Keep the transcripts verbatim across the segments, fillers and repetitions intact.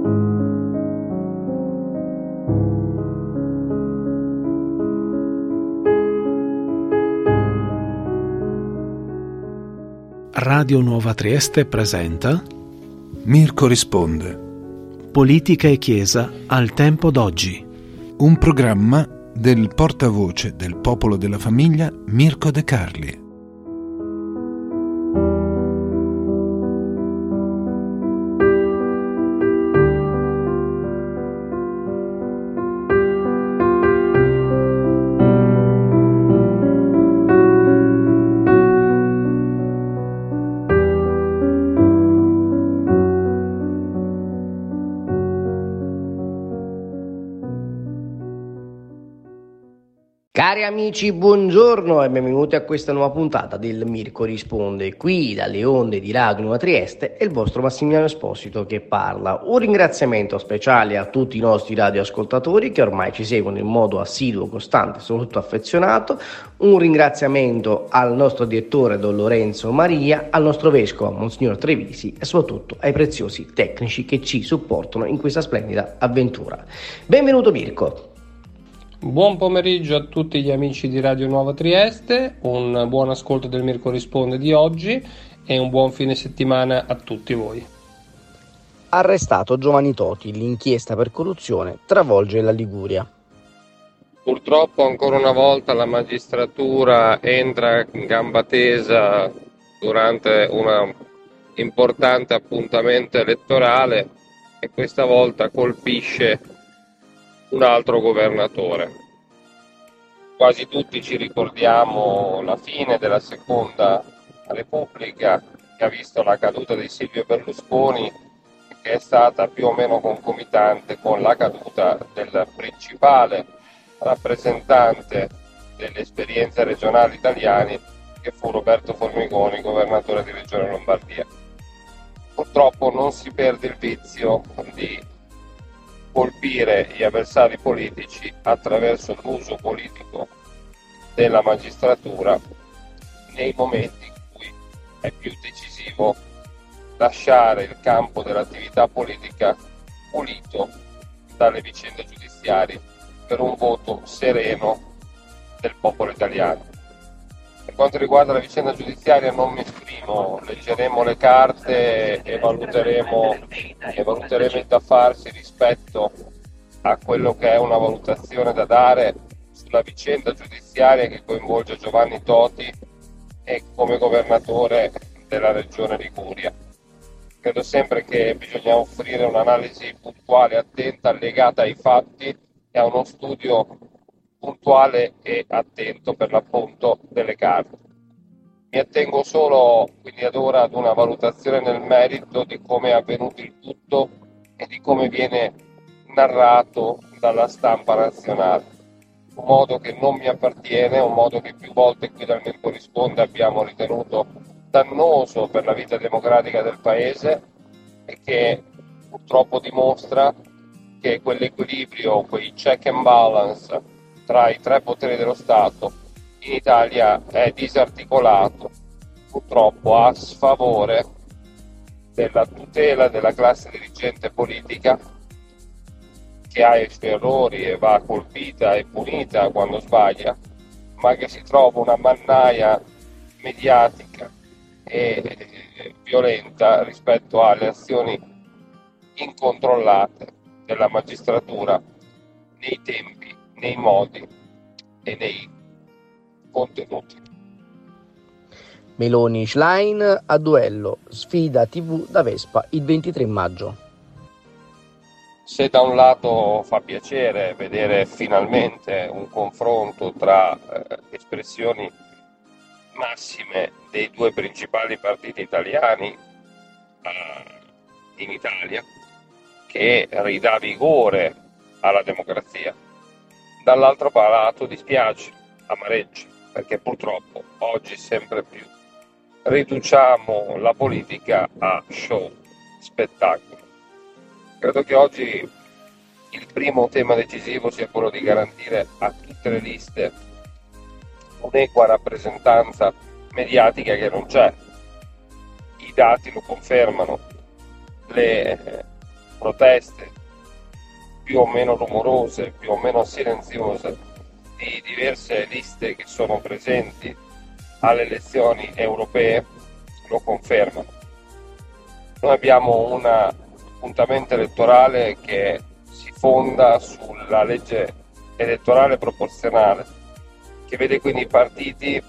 Radio Nuova Trieste presenta Mirko risponde. Politica e Chiesa al tempo d'oggi. Un programma del portavoce del Popolo della Famiglia Mirko De Carli. Cari amici, buongiorno e benvenuti a questa nuova puntata del Mirko risponde. Qui dalle onde di Radio Nuova Trieste è il vostro Massimiliano Esposito che parla. Un ringraziamento speciale a tutti i nostri radioascoltatori che ormai ci seguono in modo assiduo, costante e soprattutto affezionato. Un ringraziamento al nostro direttore Don Lorenzo Maria, al nostro vescovo Monsignor Trevisi e soprattutto ai preziosi tecnici che ci supportano in questa splendida avventura. Benvenuto Mirko. Buon pomeriggio a tutti gli amici di Radio Nuova Trieste, un buon ascolto del Mirko risponde di oggi e un buon fine settimana a tutti voi. Arrestato Giovanni Toti, l'inchiesta per corruzione travolge la Liguria. Purtroppo ancora una volta la magistratura entra in gamba tesa durante un importante appuntamento elettorale e questa volta colpisce un altro governatore. Quasi tutti ci ricordiamo la fine della seconda Repubblica che ha visto la caduta di Silvio Berlusconi, che è stata più o meno concomitante con la caduta del principale rappresentante delle esperienze regionali italiane, che fu Roberto Formigoni, governatore di Regione Lombardia. Purtroppo non si perde il vizio di colpire gli avversari politici attraverso l'uso politico della magistratura nei momenti in cui è più decisivo lasciare il campo dell'attività politica pulito dalle vicende giudiziarie per un voto sereno del popolo italiano. Per quanto riguarda la vicenda giudiziaria non mi esprimo, leggeremo le carte e valuteremo, e valuteremo il da farsi rispetto a quello che è una valutazione da dare sulla vicenda giudiziaria che coinvolge Giovanni Toti e come governatore della regione Liguria. Credo sempre che bisogna offrire un'analisi puntuale e attenta legata ai fatti e a uno studio puntuale e attento per l'appunto delle carte. Mi attengo solo quindi ad ora ad una valutazione nel merito di come è avvenuto il tutto e di come viene narrato dalla stampa nazionale. Un modo che non mi appartiene, un modo che più volte qui dal Mirko risponde abbiamo ritenuto dannoso per la vita democratica del Paese e che purtroppo dimostra che quell'equilibrio, quei check and balance tra i tre poteri dello Stato in Italia è disarticolato, purtroppo a sfavore della tutela della classe dirigente politica, che ha i suoi errori e va colpita e punita quando sbaglia, ma che si trova una mannaia mediatica e violenta rispetto alle azioni incontrollate della magistratura nei tempi, nei modi e nei contenuti. Meloni Schlein a duello, sfida tivù da Vespa il ventitré maggio. Se da un lato fa piacere vedere finalmente un confronto tra eh, espressioni massime dei due principali partiti italiani eh, in Italia, che ridà vigore alla democrazia, dall'altro lato dispiace, amareggia, perché purtroppo oggi sempre più riduciamo la politica a show, spettacolo. Credo che oggi il primo tema decisivo sia quello di garantire a tutte le liste un'equa rappresentanza mediatica che non c'è. I dati lo confermano, le proteste più o meno rumorose, più o meno silenziose di diverse liste che sono presenti alle elezioni europee lo confermano. Noi abbiamo un appuntamento elettorale che si fonda sulla legge elettorale proporzionale, che vede quindi i partiti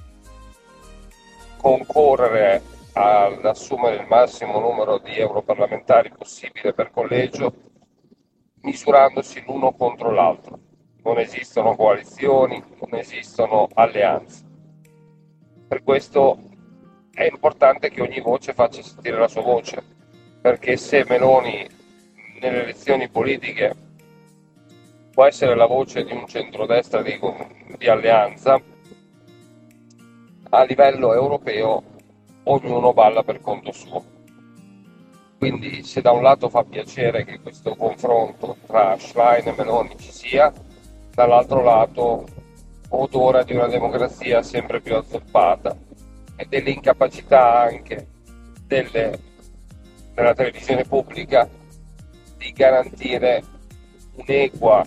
concorrere ad assumere il massimo numero di europarlamentari possibile per collegio, misurandosi l'uno contro l'altro. Non esistono coalizioni, non esistono alleanze. Per questo è importante che ogni voce faccia sentire la sua voce, perché se Meloni nelle elezioni politiche può essere la voce di un centrodestra di, di alleanza, a livello europeo ognuno balla per conto suo. Quindi se da un lato fa piacere che questo confronto tra Schlein e Meloni ci sia, dall'altro lato odora di una democrazia sempre più azzoppata e dell'incapacità anche delle, della televisione pubblica di garantire un'equa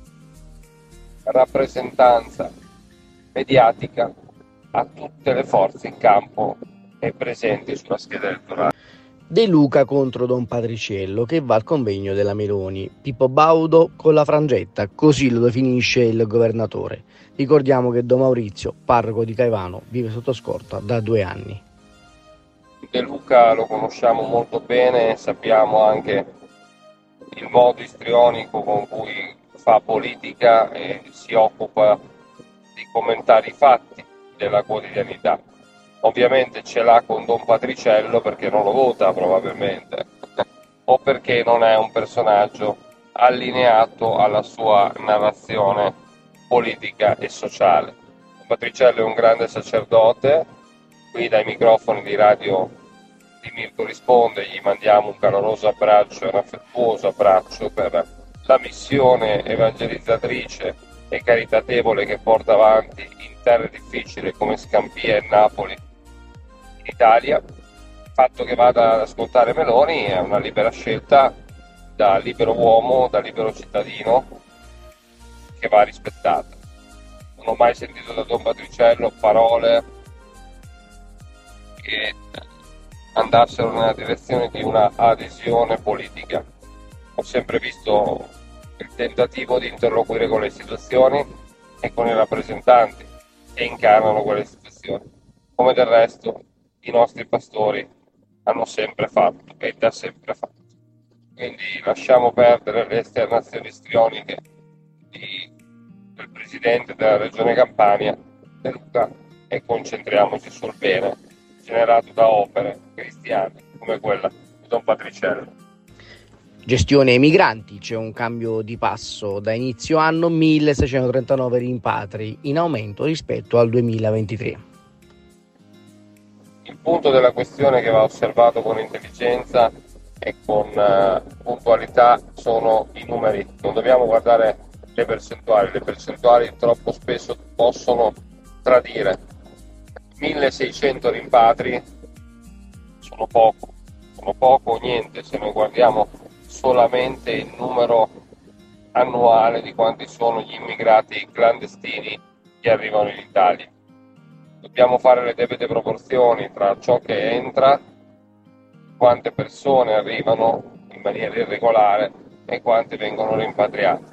rappresentanza mediatica a tutte le forze in campo e presenti sulla scheda elettorale. De Luca contro Don Patriciello che va al convegno della Meloni. Pippo Baudo con la frangetta, così lo definisce il governatore. Ricordiamo che Don Maurizio, parroco di Caivano, vive sotto scorta da due anni. De Luca lo conosciamo molto bene, sappiamo anche il modo istrionico con cui fa politica e si occupa di commentare i fatti della quotidianità. Ovviamente ce l'ha con Don Patriciello perché non lo vota probabilmente o perché non è un personaggio allineato alla sua narrazione politica e sociale. Don Patriciello è un grande sacerdote, qui dai microfoni di radio di Mirko Risponde gli mandiamo un caloroso abbraccio e un affettuoso abbraccio per la missione evangelizzatrice e caritatevole che porta avanti in terre difficili come Scampia e Napoli in Italia. Il fatto che vada ad ascoltare Meloni è una libera scelta da libero uomo, da libero cittadino, che va rispettata. Non ho mai sentito da Don Patriciello parole che andassero nella direzione di una adesione politica. Ho sempre visto il tentativo di interloquire con le istituzioni e con i rappresentanti che incarnano quelle istituzioni, come del resto i nostri pastori hanno sempre fatto e da sempre fatto. Quindi lasciamo perdere le esternazioni istrioniche di, del presidente della regione Campania, De Luca, e concentriamoci sul bene generato da opere cristiane come quella di Don Patriciello. Gestione ai migranti, c'è un cambio di passo, da inizio anno milleseicentotrentanove rimpatri, in aumento rispetto al duemilaventitré. Il punto della questione che va osservato con intelligenza e con uh, puntualità sono i numeri. Non dobbiamo guardare le percentuali, le percentuali troppo spesso possono tradire. milleseicento rimpatri sono poco, sono poco o niente se noi guardiamo solamente il numero annuale di quanti sono gli immigrati clandestini che arrivano in Italia. Dobbiamo fare le debite proporzioni tra ciò che entra, quante persone arrivano in maniera irregolare e quante vengono rimpatriate.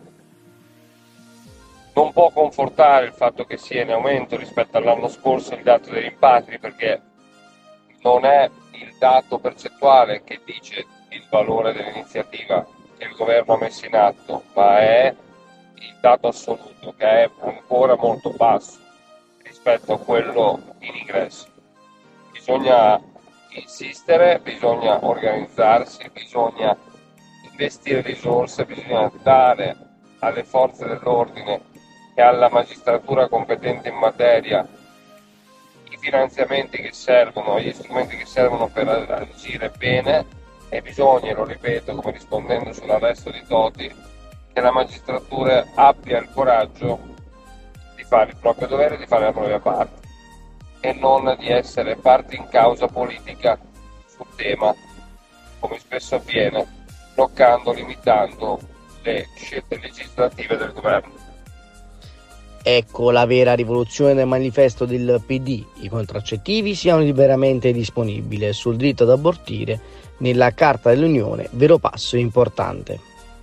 Non può confortare il fatto che sia in aumento rispetto all'anno scorso il dato dei rimpatri, perché non è il dato percentuale che dice il valore dell'iniziativa che il governo ha messo in atto, ma è il dato assoluto che è ancora molto basso rispetto a quello in ingresso. Bisogna insistere, bisogna organizzarsi, bisogna investire risorse, bisogna dare alle forze dell'ordine e alla magistratura competente in materia i finanziamenti che servono, gli strumenti che servono per agire bene, e bisogna, lo ripeto come rispondendo sull'arresto di Toti, che la magistratura abbia il coraggio di fare il proprio dovere, di fare la propria parte e non di essere parte in causa politica sul tema, come spesso avviene, bloccando, limitando le scelte legislative del governo. Ecco la vera rivoluzione del manifesto del P D. I contraccettivi siano liberamente disponibili. Sul diritto ad abortire nella Carta dell'Unione, vero passo importante.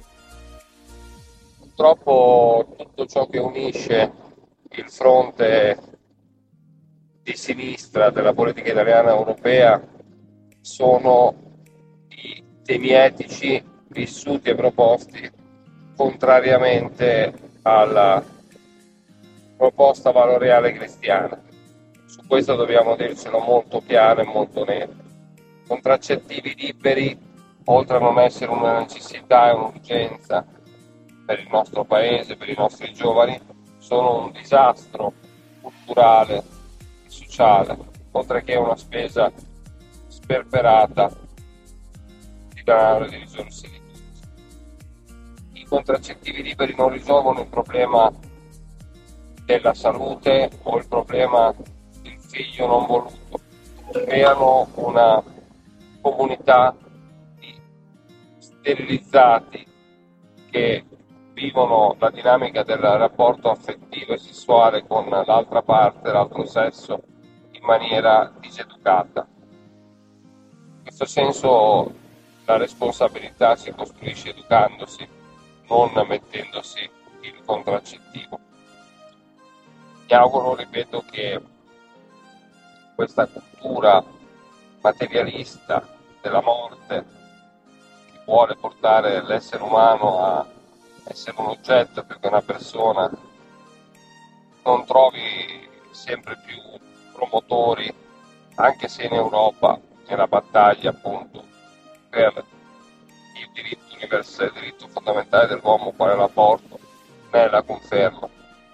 Purtroppo tutto ciò che unisce il fronte di sinistra della politica italiana e europea sono i temi etici vissuti e proposti contrariamente alla proposta valoriale cristiana. Su questo dobbiamo dircelo molto chiaro e molto netto. Contraccettivi liberi, oltre a non essere una necessità e un'urgenza per il nostro paese, per i nostri giovani, sono un disastro culturale e sociale, oltre che una spesa sperperata di denaro e di risorse di tutti. I contraccettivi liberi non risolvono il problema della salute o il problema del figlio non voluto, creano una comunità di sterilizzati che vivono la dinamica del rapporto affettivo e sessuale con l'altra parte, l'altro sesso, in maniera diseducata. In questo senso la responsabilità si costruisce educandosi, non mettendosi il contraccettivo. Mi auguro, ripeto, che questa cultura materialista della morte, che vuole portare l'essere umano a essere un oggetto più che una persona, non trovi sempre più promotori, anche se in Europa, nella battaglia appunto per il diritto universale, il diritto fondamentale dell'uomo quale l'aborto, ne è la conferma.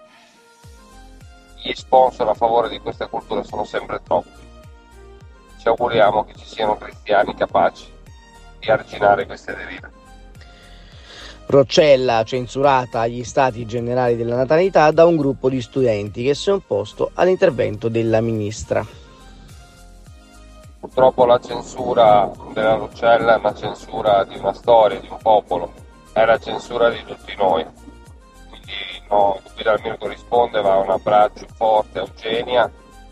Gli sponsor a favore di questa cultura sono sempre troppi. Ci auguriamo che ci siano cristiani capaci di arginare queste derive. Roccella censurata agli stati generali della natalità da un gruppo di studenti che si è opposto all'intervento della ministra. Purtroppo la censura della Roccella è una censura di una storia, di un popolo, è la censura di tutti noi. Quindi no, qui dal Mirko risponde, va un abbraccio forte a Eugenia.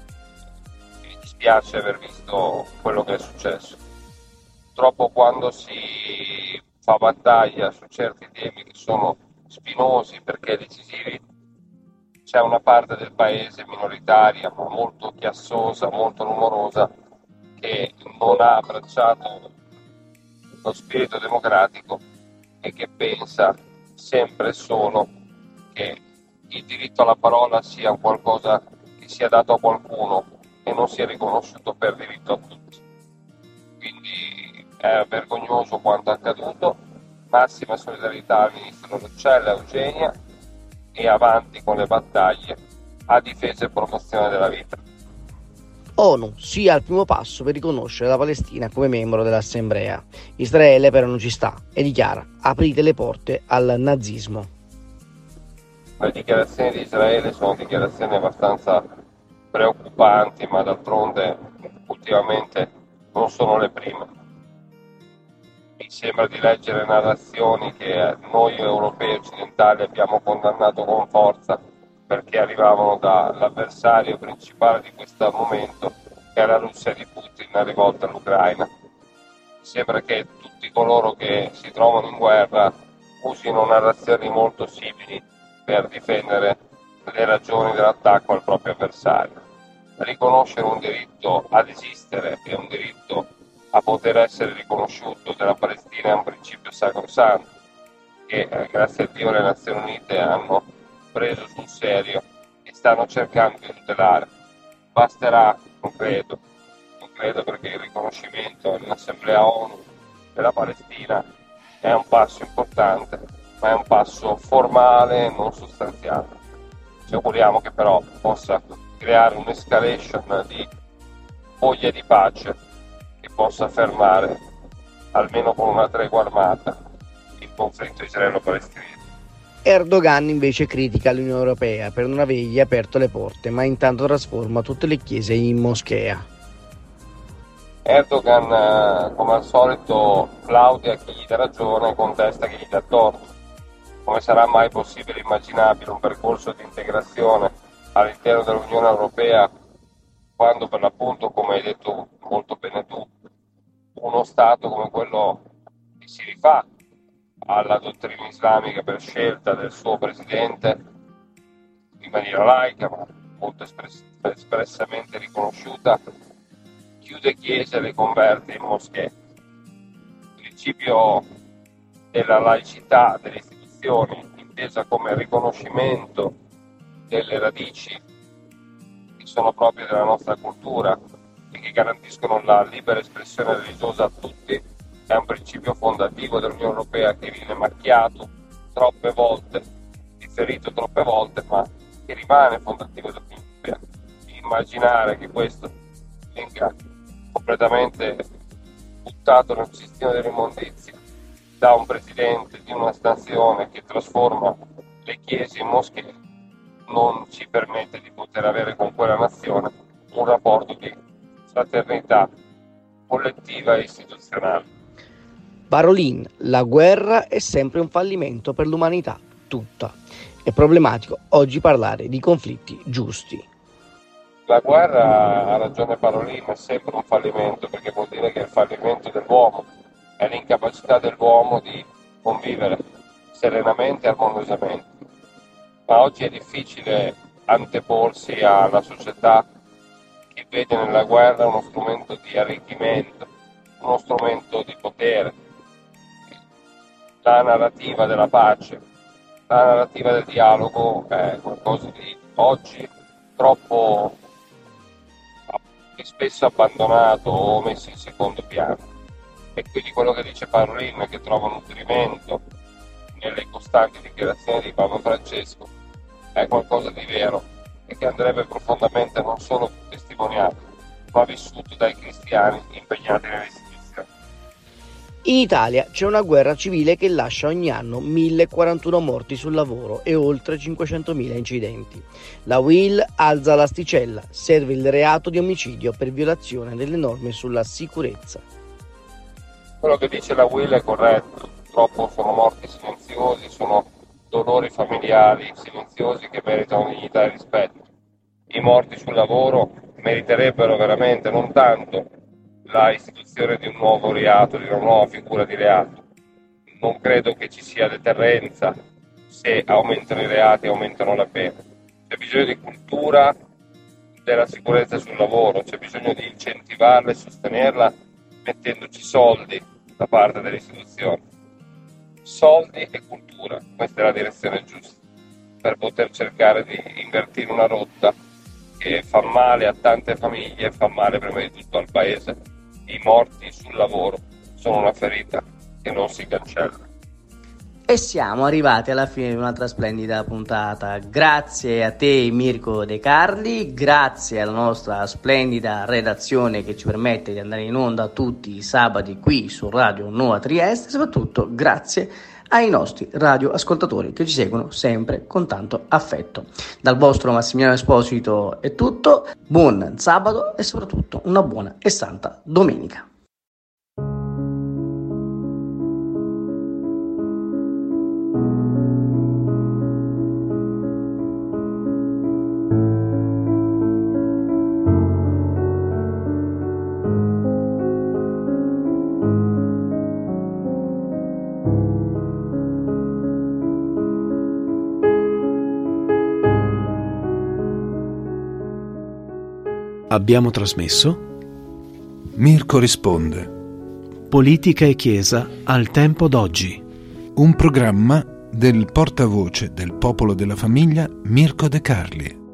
Mi dispiace aver visto quello che è successo. Purtroppo quando si fa battaglia su certi temi che sono spinosi perché decisivi, c'è una parte del paese minoritaria ma molto chiassosa, molto rumorosa, che non ha abbracciato lo spirito democratico e che pensa sempre e solo che il diritto alla parola sia qualcosa che sia dato a qualcuno e non sia riconosciuto per diritto a tutti. Quindi è vergognoso quanto accaduto, massima solidarietà al ministro Roccella e Eugenia e avanti con le battaglie a difesa e promozione della vita. ONU sia al primo passo per riconoscere la Palestina come membro dell'Assemblea. Israele però non ci sta e dichiara: aprite le porte al nazismo. Le dichiarazioni di Israele sono dichiarazioni abbastanza preoccupanti, ma d'altronde ultimamente non sono le prime. Mi sembra di leggere narrazioni che noi europei occidentali abbiamo condannato con forza perché arrivavano dall'avversario principale di questo momento, che è la Russia di Putin, rivolta all'Ucraina. Sembra che tutti coloro che si trovano in guerra usino narrazioni molto simili per difendere le ragioni dell'attacco al proprio avversario. Riconoscere un diritto ad esistere e un diritto a poter essere riconosciuto della Palestina è un principio sacrosanto che eh, grazie a Dio le Nazioni Unite hanno preso sul serio e stanno cercando di tutelare. Basterà, non credo, non credo perché il riconoscimento nell'Assemblea ONU della Palestina è un passo importante, ma è un passo formale, non sostanziale. Ci auguriamo che però possa creare un'escalation di voglia di pace che possa fermare, almeno con una tregua armata, il conflitto israelo-palestinese. Erdogan invece critica l'Unione Europea per non avergli aperto le porte, ma intanto trasforma tutte le chiese in moschea. Erdogan, come al solito, plaude a chi gli dà ragione e contesta chi gli dà torto. Come sarà mai possibile, immaginabile, un percorso di integrazione all'interno dell'Unione Europea quando, per l'appunto, come hai detto molto bene tu, uno Stato come quello che si rifà alla dottrina islamica per scelta del suo presidente in maniera laica, ma molto espress- espressamente riconosciuta, chiude chiese e le converte in moschee. Il principio della laicità delle istituzioni, intesa come riconoscimento delle radici che sono proprie della nostra cultura e che garantiscono la libera espressione religiosa a tutti, è un principio fondativo dell'Unione Europea che viene macchiato troppe volte, differito troppe volte, ma che rimane fondativo dell'Unione Europea. Immaginare che questo venga completamente buttato nel cestino dell'immondizia da un presidente di una nazione che trasforma le chiese in moschee non ci permette di poter avere con quella nazione un rapporto di fraternità collettiva e istituzionale. Parolin, la guerra è sempre un fallimento per l'umanità tutta. È problematico oggi parlare di conflitti giusti. La guerra, ha ragione Parolin, è sempre un fallimento, perché vuol dire che è il fallimento dell'uomo, è l'incapacità dell'uomo di convivere serenamente e armoniosamente. Ma oggi è difficile anteporsi alla società che vede nella guerra uno strumento di arricchimento, uno strumento di potere. La narrativa della pace, la narrativa del dialogo è qualcosa di oggi troppo spesso abbandonato o messo in secondo piano. E quindi quello che dice Parolin, che trova nutrimento nelle costanti dichiarazioni di Papa Francesco, è qualcosa di vero e che andrebbe profondamente non solo testimoniato, ma vissuto dai cristiani impegnati nelle istituzioni. In Italia c'è una guerra civile che lascia ogni anno mille quarantuno morti sul lavoro e oltre cinquecentomila incidenti. La U I L alza l'asticella, serve il reato di omicidio per violazione delle norme sulla sicurezza. Quello che dice la U I L è corretto, purtroppo sono morti silenziosi, sono dolori familiari silenziosi che meritano dignità e rispetto. I morti sul lavoro meriterebbero veramente non tanto la istituzione di un nuovo reato, di una nuova figura di reato. Non credo che ci sia deterrenza se aumentano i reati e aumentano la pena. C'è bisogno di cultura della sicurezza sul lavoro, c'è bisogno di incentivarla e sostenerla mettendoci soldi da parte delle istituzioni. Soldi e cultura, questa è la direzione giusta per poter cercare di invertire una rotta che fa male a tante famiglie e fa male prima di tutto al paese. I morti sul lavoro sono una ferita che non si cancella. E siamo arrivati alla fine di un'altra splendida puntata. Grazie a te Mirko De Carli, grazie alla nostra splendida redazione che ci permette di andare in onda tutti i sabati qui su Radio Nuova Trieste, e soprattutto grazie ai nostri radioascoltatori che ci seguono sempre con tanto affetto. Dal vostro Massimiliano Esposito è tutto, buon sabato e soprattutto una buona e santa domenica. Abbiamo trasmesso Mirko risponde. Politica e Chiesa al tempo d'oggi. Un programma del portavoce del Popolo della Famiglia Mirko De Carli.